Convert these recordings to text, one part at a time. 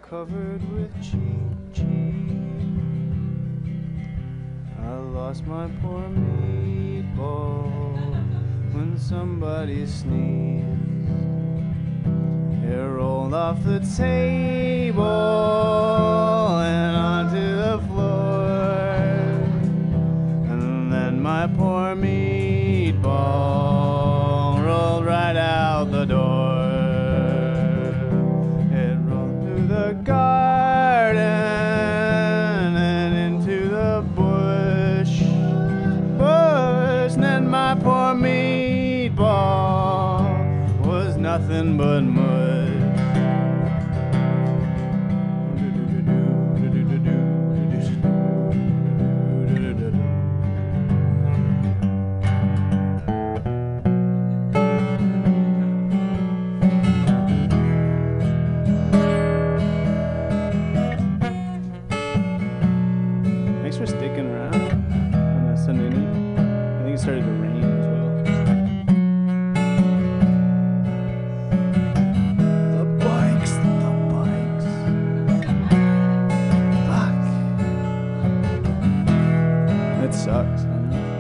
covered with cheese. I lost my poor meatball when somebody sneezed. It rolled off the table and onto the floor, and then my poor meatball rolled right out the door. It rolled through the garden and into the bush, and then my poor meatball was nothing but mud. Thanks for sticking around on that Sunday night. I think it started to rain as well. The bikes. Fuck. That sucks. I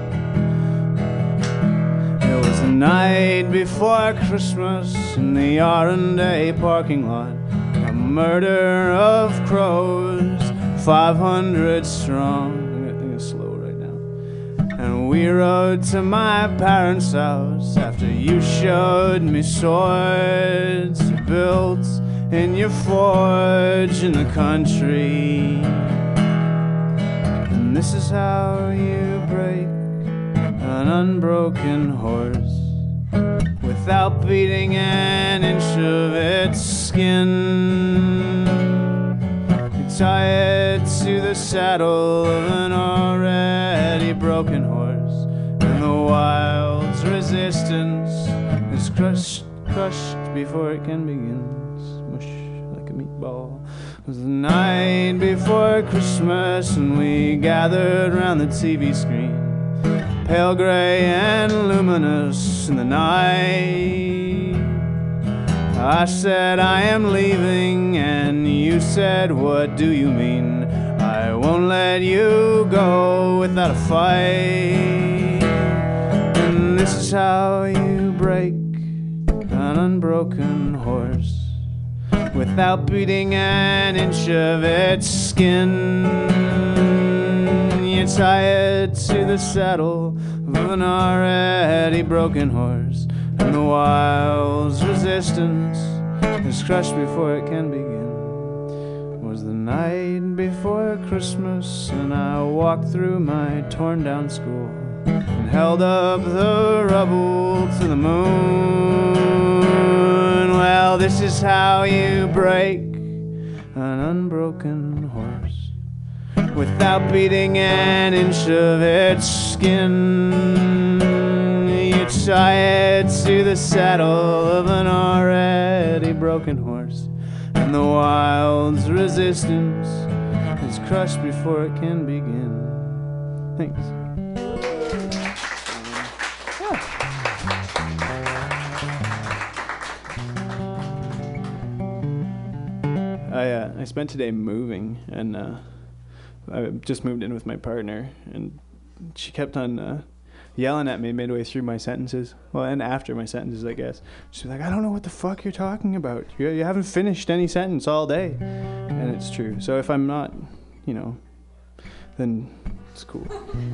know. It was the night before Christmas in the R&A parking lot. A murder of crows, 500 strong. I think it's slow right now. And we rode to my parents' house after you showed me swords you built in your forge in the country. And this is how you break an unbroken horse without beating an inch of its skin. You tie it to the saddle of an already broken horse, and the wild's resistance is crushed before it can begin. Smush like a meatball. It was the night before Christmas, and we gathered round the TV screen, pale gray and luminous in the night. I said I am leaving, and you said, what do you mean? I won't let you go without a fight. And this is how you break an unbroken horse without beating an inch of its skin. You tie it to the saddle of an already broken horse, and the wild's resistance is crushed before it can begin. It was the night before Christmas, and I walked through my torn down school and held up the rubble to the moon. Well, this is how you break an unbroken horse without beating an inch of its skin. You tie it to the saddle of an already broken horse, and the wild's resistance is crushed before it can begin. Thanks. I spent today moving, and I just moved in with my partner, and she kept on yelling at me midway through my sentences. Well, and after my sentences, I guess. She's like, I don't know what the fuck you're talking about. You haven't finished any sentence all day. And it's true. So if I'm not, then it's cool.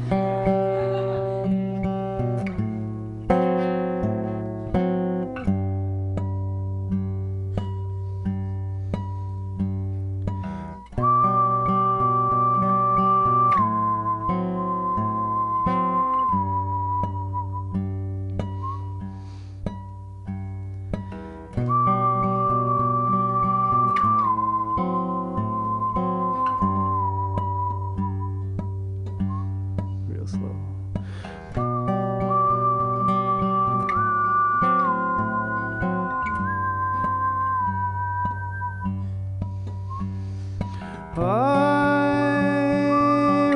I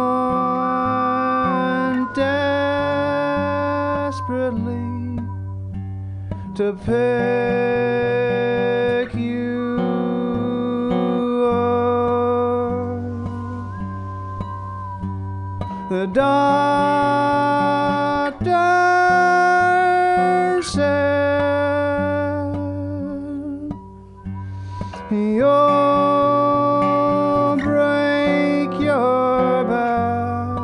want desperately to pick you The doctor said you'll break your back.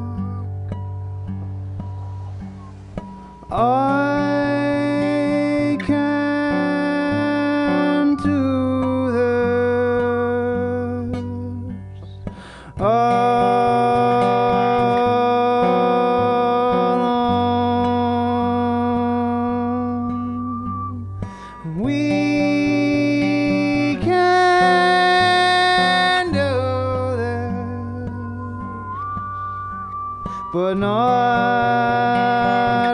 I can't do this alone. We can do this, but not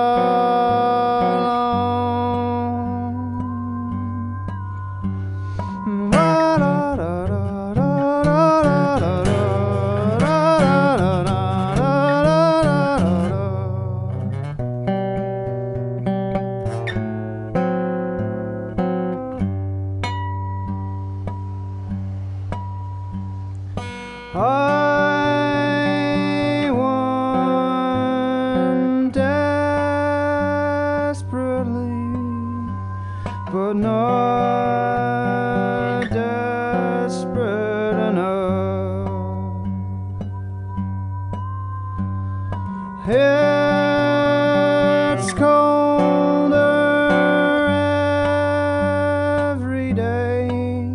I want desperately, but not desperate enough. It's colder every day.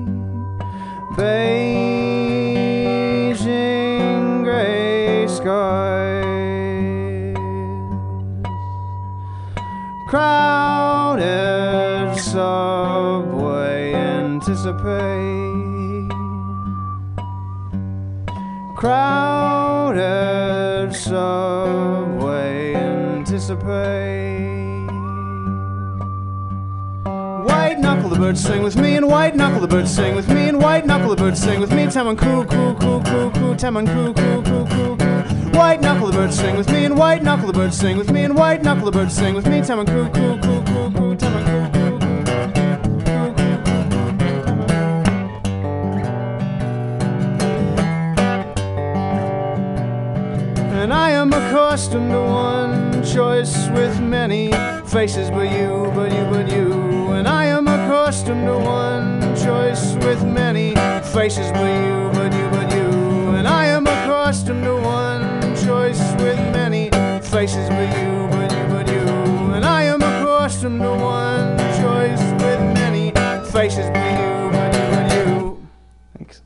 Beijing gray skies, crowded subway anticipate, crowded subway anticipate. White knuckle the birds sing with me, and white knuckle the birds sing with me, and white knuckle the birds sing with me. Taman coo coo coo coo coo, taman coo coo coo coo coo. White knuckle the birds sing with me, and white knuckle the birds sing with me, and white knuckle the birds sing with me. Taman coo coo coo coo coo, taman coo coo coo coo. And I am accustomed to one choice with many faces, but you, but you, but you. And I am accustomed to one choice with many faces, but you, but you, but you. And I am accustomed to one choice with many faces, but you, but you, but you. And I am accustomed to one choice with many faces, but you, but you, but you. Thanks.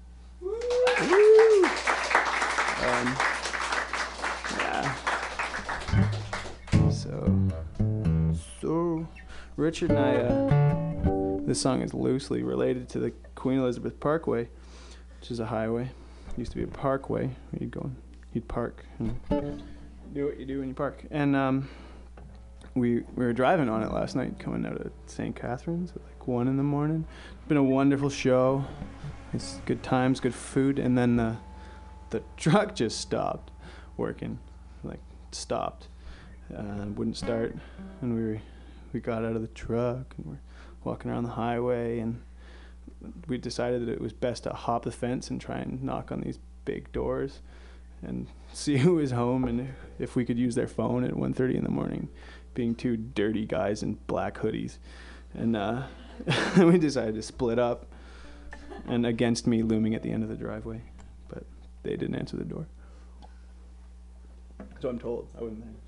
So Richard and I, this song is loosely related to the Queen Elizabeth Parkway, which is a highway. It used to be a parkway where you'd go and you'd park and do what you do when you park. And we were driving on it last night, coming out of St. Catharines at like 1 in the morning. It's been a wonderful show. It's good times, good food, and then the truck just stopped working, like stopped. Wouldn't start, and we got out of the truck and we're walking around the highway, and we decided that it was best to hop the fence and try and knock on these big doors and see who was home and if we could use their phone at 1:30 in the morning, being two dirty guys in black hoodies. And we decided to split up, and against me looming at the end of the driveway, but they didn't answer the door. So I'm told. I wasn't there.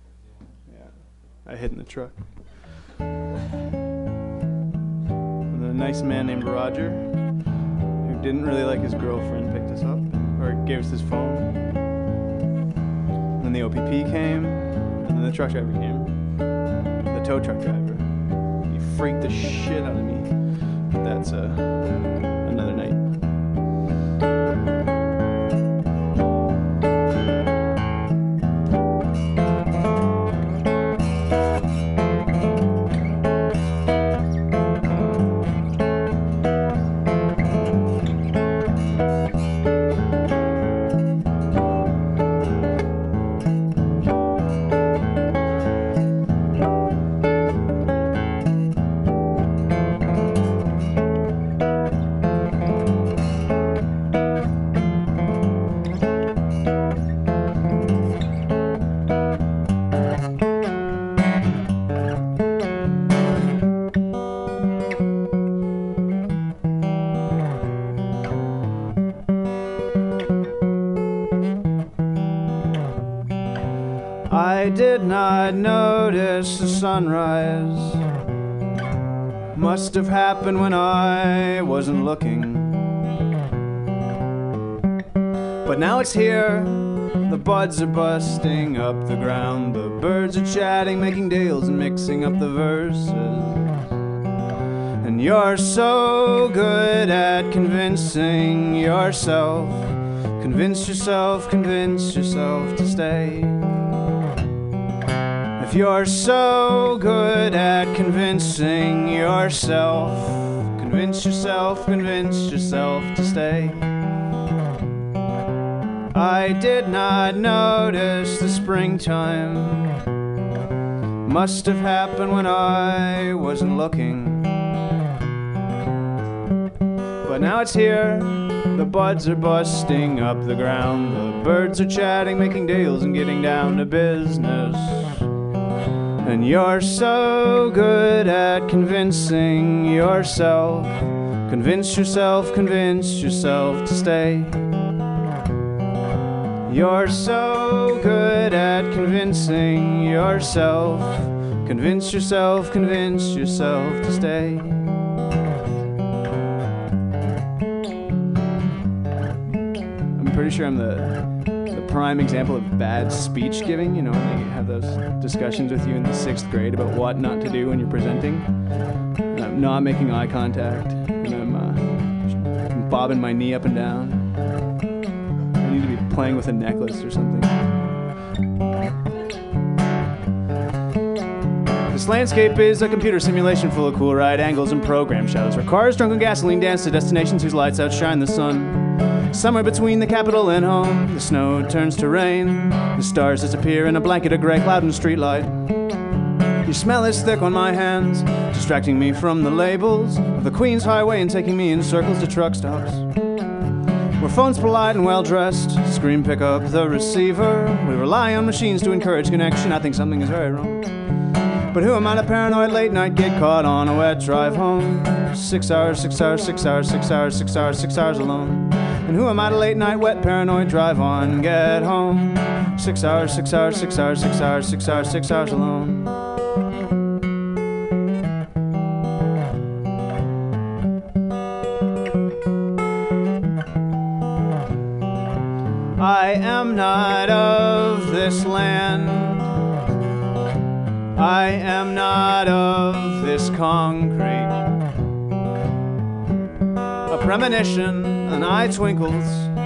I hid in the truck. And a nice man named Roger, who didn't really like his girlfriend, picked us up, or gave us his phone. And then the OPP came, and then the truck driver came. The tow truck driver. He freaked the shit out of me. But that's another night. notice the sunrise. Must have happened when I wasn't looking. But now it's here. The buds are busting up the ground. The birds are chatting, making deals and mixing up the verses. And you're so good at convincing yourself. Convince yourself to stay. If you're so good at convincing yourself, convince yourself to stay. I did not notice the springtime. Must have happened when I wasn't looking. But now it's here. The buds are busting up the ground. The birds are chatting, making deals and getting down to business. And you're so good at convincing yourself. Convince yourself to stay. You're so good at convincing yourself. Convince yourself to stay. I'm pretty sure I'm the prime example of bad speech giving. You know, when they have those discussions with you in the 6th grade about what not to do when you're presenting. And I'm not making eye contact, and I'm bobbing my knee up and down. I need to be playing with a necklace or something. This landscape is a computer simulation full of cool right angles and program shadows, where cars drunk on gasoline dance to destinations whose lights outshine the sun. Somewhere between the capital and home, the snow turns to rain. The stars disappear in a blanket of gray cloud and streetlight. Your smell is thick on my hands, distracting me from the labels of the Queen's Highway and taking me in circles to truck stops. Where phones polite and well-dressed scream pick up the receiver. We rely on machines to encourage connection. I think something is very wrong. But who am I to paranoid late night get caught on a wet drive home? 6 hours alone. And who am I to late night wet paranoid drive on and get home? 6 hours alone. I am not of this land. I am not of this concrete. A premonition, an eye twinkles.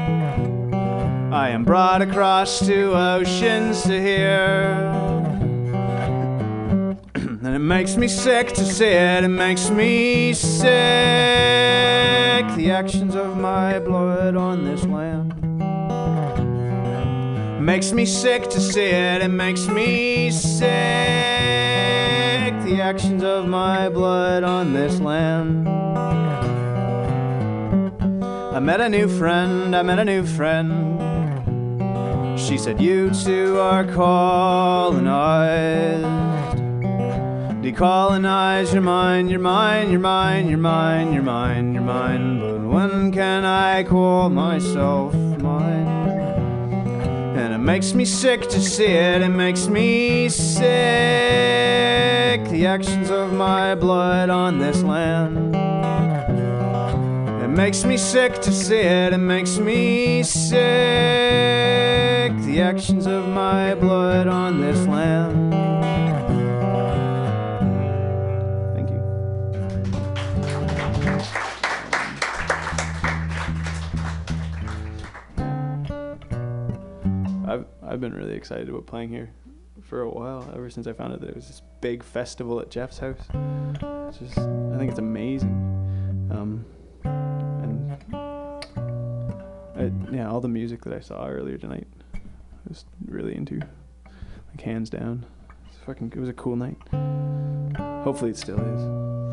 I am brought across two oceans to hear. And it makes me sick to see it, it makes me sick. The actions of my blood on this land. Makes me sick to see it, it makes me sick. The actions of my blood on this land. I met a new friend. She said, you two are colonized. Decolonize your mind. But when can I call myself mine? And it makes me sick to see it, it makes me sick. The actions of my blood on this land. It makes me sick to see it, it makes me sick. The actions of my blood on this land. Thank you. I've been really excited about playing here for a while, ever since I found out that it was this big festival at Jeff's house. It's just, I think it's amazing. Yeah, all the music that I saw earlier tonight, I was really into, like, hands down. It was a cool night. Hopefully it still is.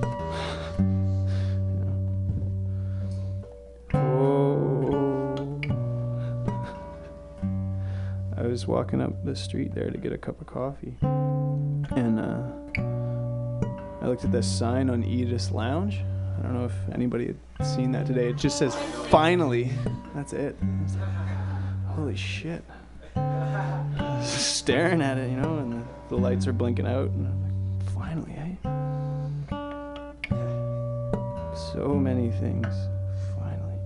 I was walking up the street there to get a cup of coffee, and I looked at this sign on Edith's Lounge. I don't know if anybody had seen that today. It just says, finally. That's it. Holy shit. Staring at it, you know, and the lights are blinking out, and I'm like, finally, eh? So many things, finally.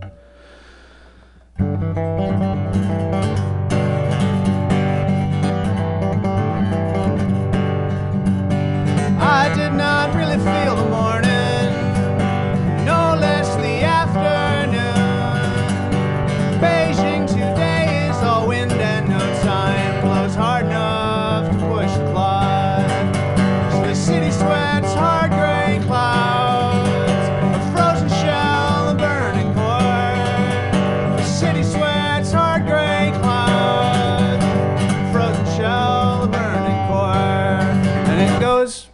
I did not really feel the morning, no less the afternoon. Beijing today is all wind and no time blows hard enough to push the plot. So the city sweats hard gray clouds, a frozen shell, a burning core. The city sweats hard gray clouds, frozen shell, a burning core. And it goes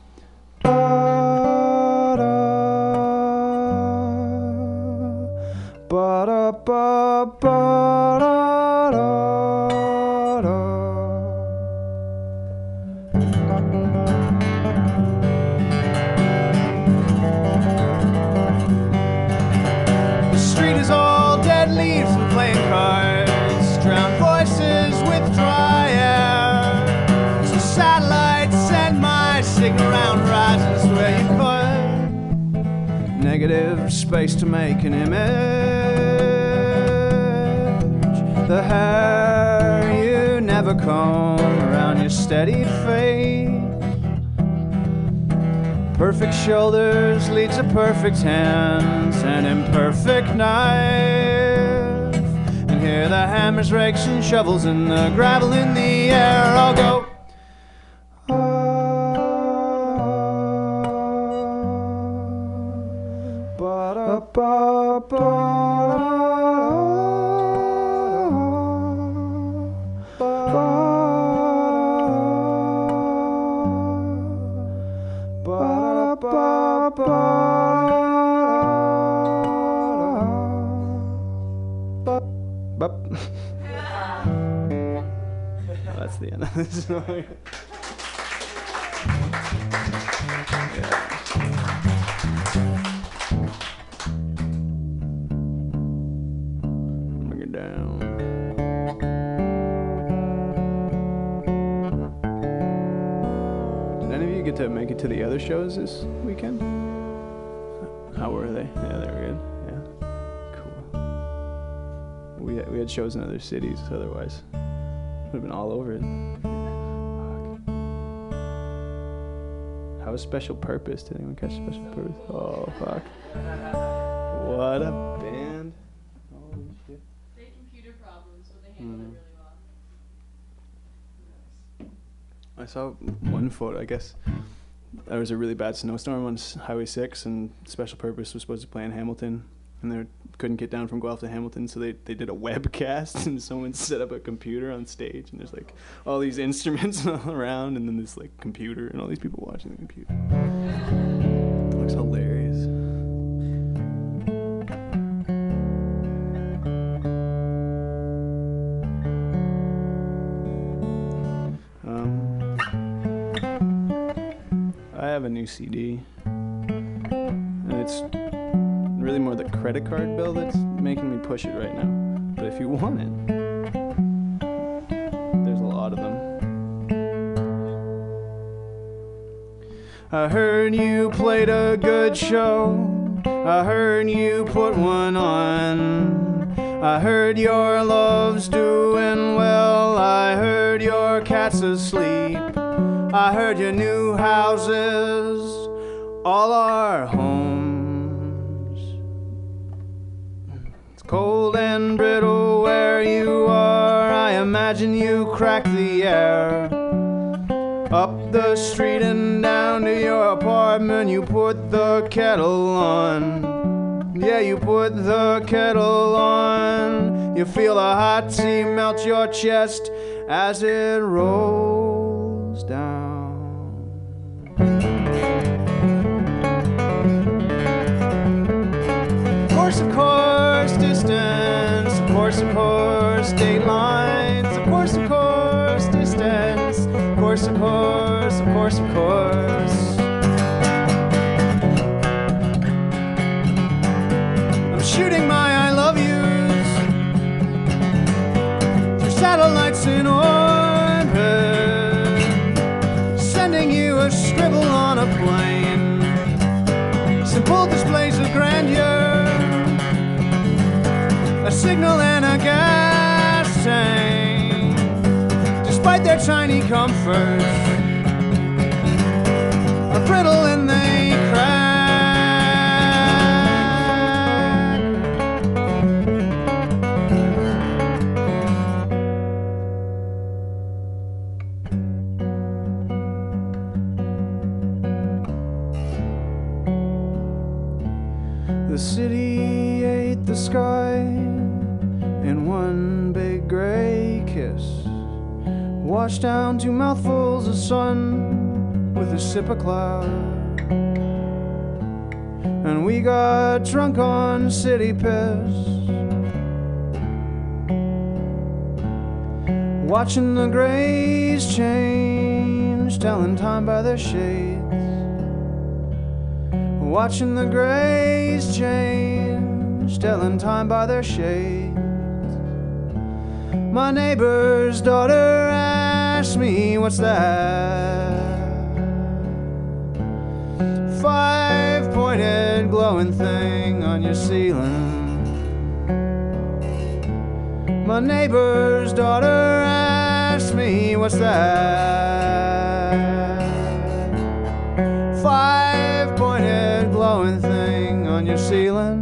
the street is all dead leaves and playing cards, drowned voices with dry air. So satellites send my signal round horizons where you put negative space to make an image. The hair you never comb around your steady face. Perfect shoulders lead to perfect hands, an imperfect knife. And here the hammers, rakes, and shovels, and the gravel in the air all go. That's the end of the song. Bring it down. Did any of you get to make it to the other shows this weekend? How were they? Yeah, they were good. Yeah, cool. We had shows in other cities. Otherwise, would have been all over it. Fuck. How was Special Purpose? Did anyone catch Special Purpose? Oh fuck! What a band! Holy shit! They had computer problems, but they handled it really well. I saw one photo. I guess there was a really bad snowstorm on Highway 6, and Special Purpose was supposed to play in Hamilton, and they couldn't get down from Guelph to Hamilton, so they did a webcast, and someone set up a computer on stage, and there's like all these instruments all around, and then this like computer, and all these people watching the computer. It looks hilarious. I have a new CD, and it's really more the credit card bill that's making me push it right now. But if you want it, there's a lot of them. I heard you played a good show. I heard you put one on. I heard your love's doing well. I heard your cat's asleep. I heard your new houses all are homes. It's cold and brittle where you are. I imagine you crack the air. Up the street and down to your apartment, you put the kettle on. Yeah, you put the kettle on. You feel the hot tea melt your chest as it rolls down. Of course, distance. Of course, state lines. Of course, distance. Of course. I'm shooting my I love yous through satellites in orbit. signal and a gas tank. Despite their tiny comforts, are brittle and they crack. The city ate the sky in one big gray kiss, washed down 2 mouthfuls of sun with a sip of cloud. And we got drunk on city piss, watching the grays change, telling time by their shades. Watching the grays change, telling time by their shades. My neighbor's daughter asked me, what's that? 5-pointed glowing thing on your ceiling. My neighbor's daughter asked me, what's that? 5-pointed glowing thing on your ceiling.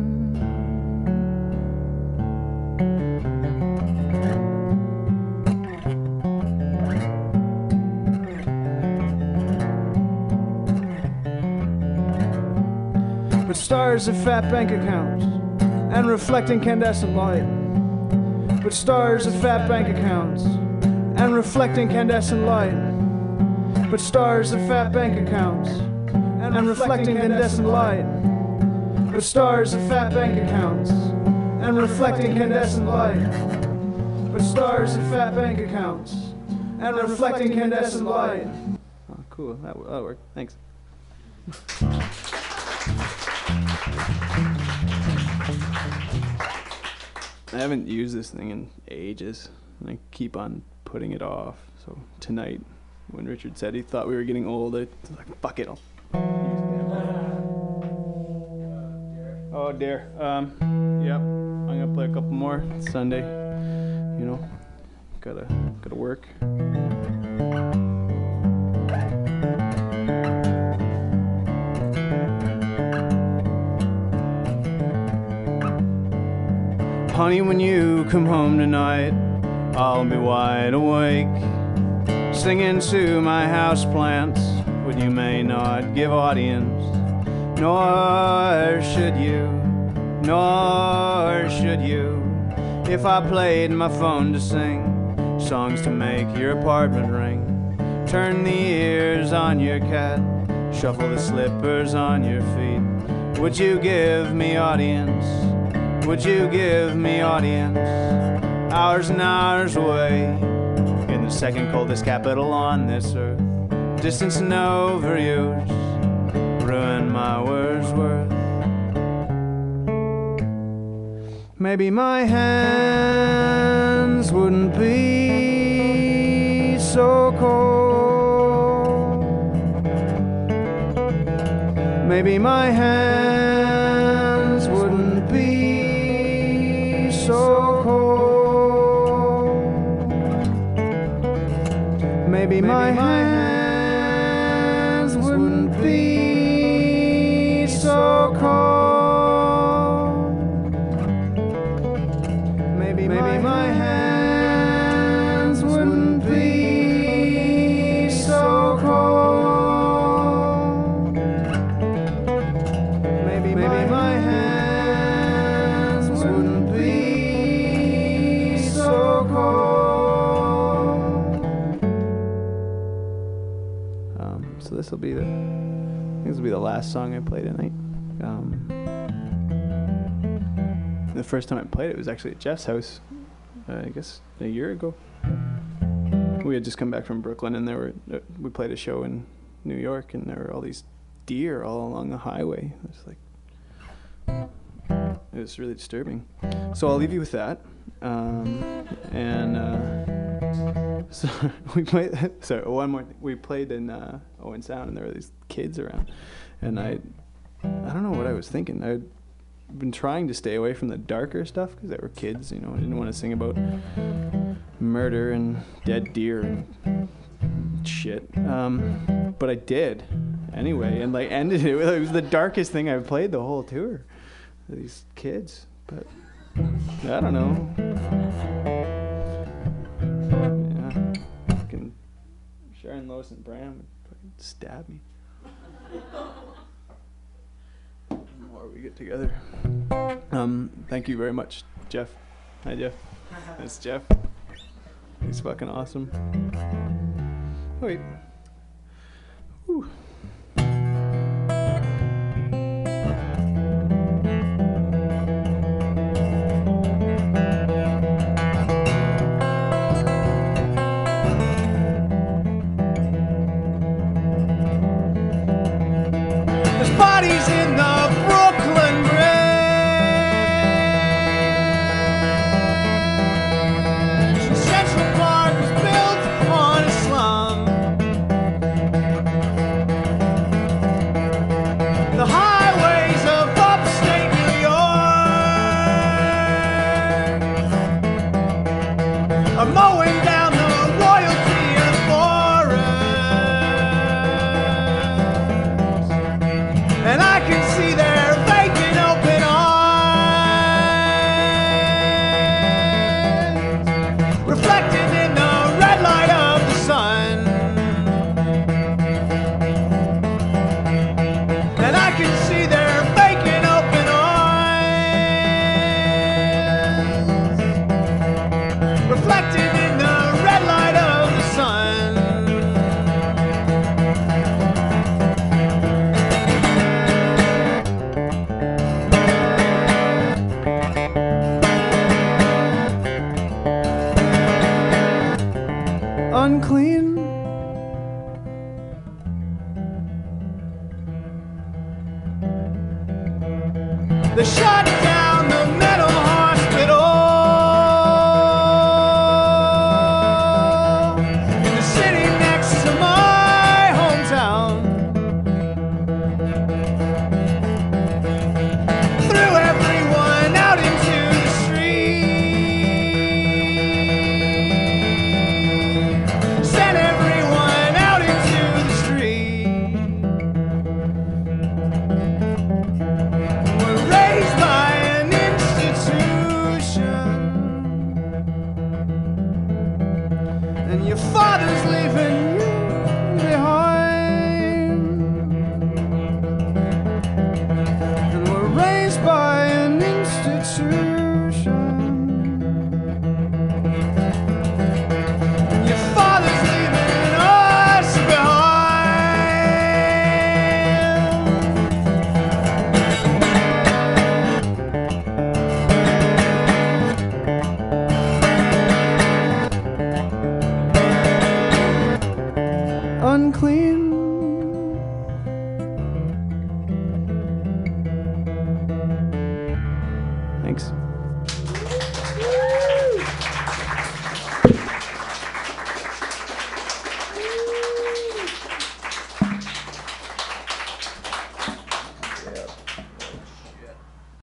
But stars of fat bank accounts and reflecting incandescent light. But stars of fat bank accounts and reflecting incandescent light. But stars of fat bank accounts and reflecting incandescent light. But stars of fat bank accounts and reflecting incandescent light. But stars of fat bank accounts and reflecting incandescent light. Oh, cool. That worked. Thanks. I haven't used this thing in ages, and I keep on putting it off. So tonight, when Richard said he thought we were getting old, I was like, fuck it, I'll oh dear. Yep. I'm gonna play a couple more. It's Sunday. You know, gotta work. Honey, when you come home tonight, I'll be wide awake, singing to my houseplants what you may not give audience. Nor should you, if I played my phone to sing songs to make your apartment ring. Turn the ears on your cat, shuffle the slippers on your feet. Would you give me audience? Would you give me audience? Hours and hours away in the second coldest capital on this earth. Distance and overuse ruin my Wordsworth. Maybe my hands wouldn't be so cold. Maybe my hands wouldn't be so cold. Maybe my hands wouldn't be so cold. Maybe my hands wouldn't be so cold. Maybe my hands wouldn't be so cold. So this will be the last song I play tonight. The first time I played it was actually at Jeff's house, I guess a year ago. We had just come back from Brooklyn, and we played a show in New York, and there were all these deer all along the highway. It was really disturbing. So I'll leave you with that. So we played. So one more thing. We played in Owen Sound, and there were these kids around, and I don't know what I was thinking. been trying to stay away from the darker stuff because they were kids, you know. I didn't want to sing about murder and dead deer and shit. But I did anyway, and like ended it. It was the darkest thing I've played the whole tour. These kids, but I don't know. Yeah, fucking Sharon, Lois, and Bram would fucking stab me. The more we get together. Thank you very much, Jeff. Hi, Jeff. That's Jeff. He's fucking awesome. Wait. Whew. There's bodies in the Brooklyn Bridge. Central Park was built on a slum. The highways of upstate New York are mowing down the royalty of forests, and I can see their vacant open eyes reflected in the red light of the sun. And I can see their vacant open eyes reflected in the red light of the sun. Unclean. They shut down the mental hospital in the city next to my hometown. Threw everyone out into the street. Sent everyone out into the street. We're raised by an institution, and your father's leaving you behind. And we're raised by an institution, and your father's leaving us behind. Unclean. Thanks.